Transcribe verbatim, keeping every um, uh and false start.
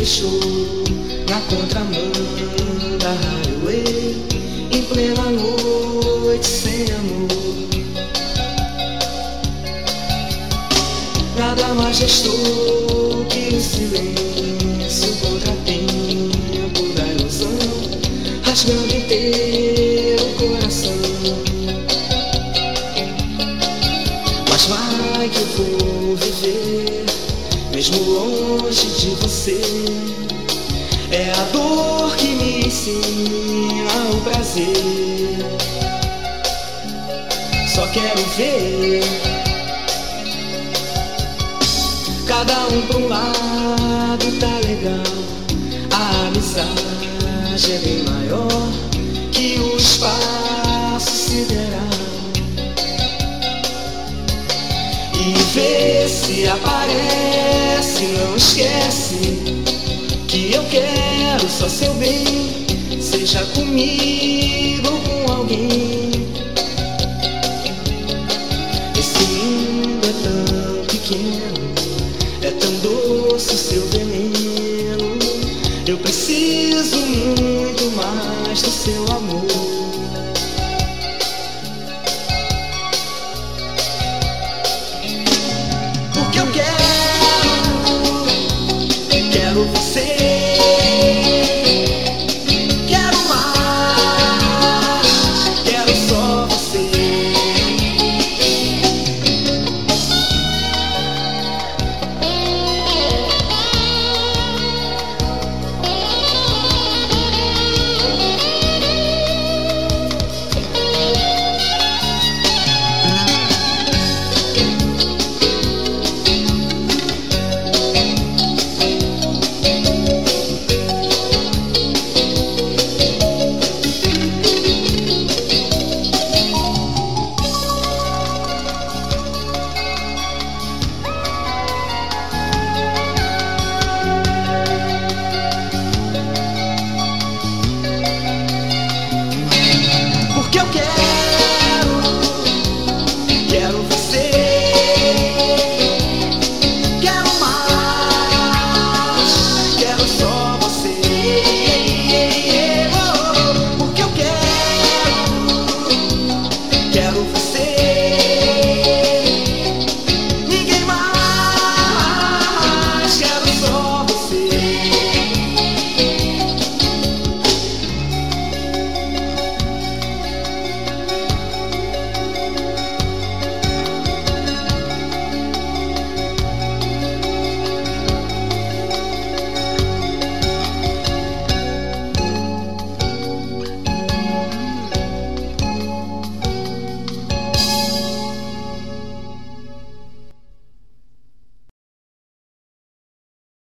deixou na contramão da highway, em plena noite sem amor. Nada mais restou que o silêncio, o contratempo da ilusão, rasgando inteiro o coração. Mas vai que eu vou viver, mesmo longe de você. É a dor que me ensina o prazer. Só quero ver cada um pra um lado, tá legal. A amizade é bem maior que o espaço sideral. E vê se aparece, não esquece que eu quero só seu bem, seja comigo ou com alguém. Esse mundo é tão pequeno, é tão doce o seu veneno. Eu preciso muito mais do seu amor.